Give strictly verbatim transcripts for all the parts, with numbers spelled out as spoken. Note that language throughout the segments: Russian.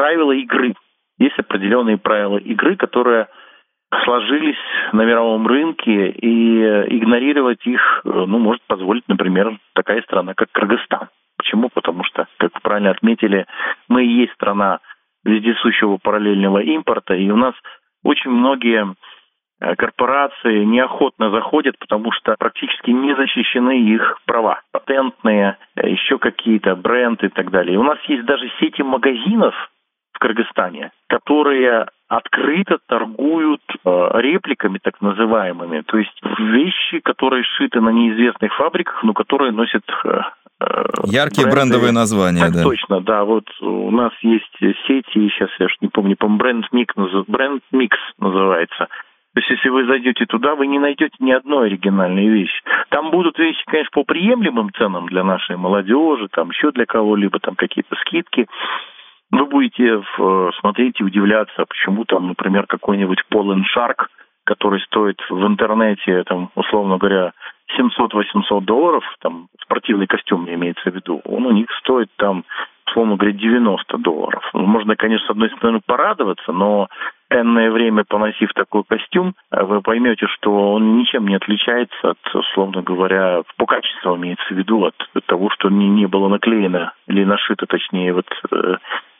правила игры. Есть определенные правила игры, которые сложились на мировом рынке, и игнорировать их, ну, может позволить, например, такая страна, как Кыргызстан. Почему? Потому что, как вы правильно отметили, мы и есть страна вездесущего параллельного импорта, и у нас очень многие корпорации неохотно заходят, потому что практически не защищены их права. Патентные, еще какие-то бренды и так далее. И у нас есть даже сети магазинов в Кыргызстане, которые открыто торгуют э, репликами так называемыми. То есть вещи, которые сшиты на неизвестных фабриках, но которые носят э, яркие бренды. Брендовые названия, так да. Точно, да. Вот у нас есть сети, сейчас я уж не помню, по-моему, Бренд Микс, Бренд Микс называется. То есть, если вы зайдете туда, вы не найдете ни одной оригинальной вещи. Там будут вещи, конечно, по приемлемым ценам для нашей молодежи, там еще для кого-либо, там какие-то скидки. Вы будете в, смотреть и удивляться, почему там, например, какой-нибудь Paul энд Shark, который стоит в интернете, там, условно говоря, семьсот-восемьсот долларов, там, спортивный костюм имеется в виду, он у них стоит там, условно говоря, девяносто долларов. Можно, конечно, с одной стороны порадоваться, но энное время, поносив такой костюм, вы поймете, что он ничем не отличается от, условно говоря, по качеству имеется в виду, от, от того, что не, не было наклеено, или нашито, точнее, вот э,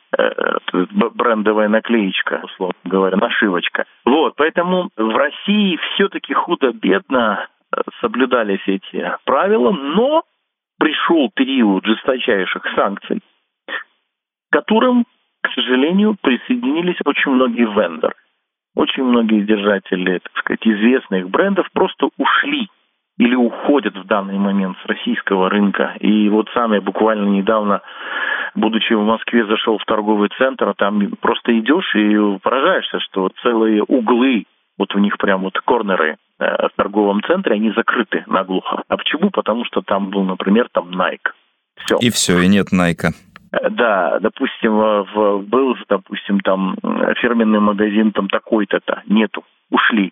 э, брендовая наклеечка, условно говоря, нашивочка. Вот, поэтому в России все-таки худо-бедно соблюдались эти правила, но пришел период жесточайших санкций, к которым, к сожалению, присоединились очень многие вендоры. Очень многие держатели, так сказать, известных брендов просто ушли или уходят в данный момент с российского рынка. И вот сам я буквально недавно, будучи в Москве, зашел в торговый центр, а там просто идешь и поражаешься, что целые углы, вот у них прям вот корнеры в торговом центре, они закрыты наглухо. А почему? Потому что там был, например, там Nike. Все. И все, и нет Nike. Да, допустим, в, был, допустим, там фирменный магазин там такой-то-то, нету, ушли.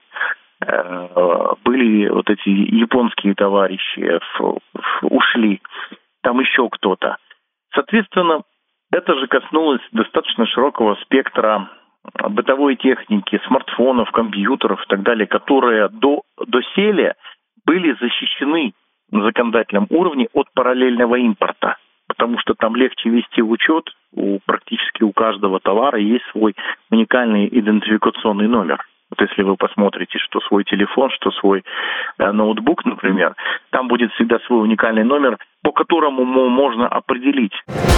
Были вот эти японские товарищи, ушли. Там еще кто-то. Соответственно, это же коснулось достаточно широкого спектра бытовой техники, смартфонов, компьютеров и так далее, которые до, доселе были защищены на законодательном уровне от параллельного импорта. Потому что там легче вести учет, у, практически у каждого товара есть свой уникальный идентификационный номер. Вот если вы посмотрите, что свой телефон, что свой э, ноутбук, например, там будет всегда свой уникальный номер, по которому можно определить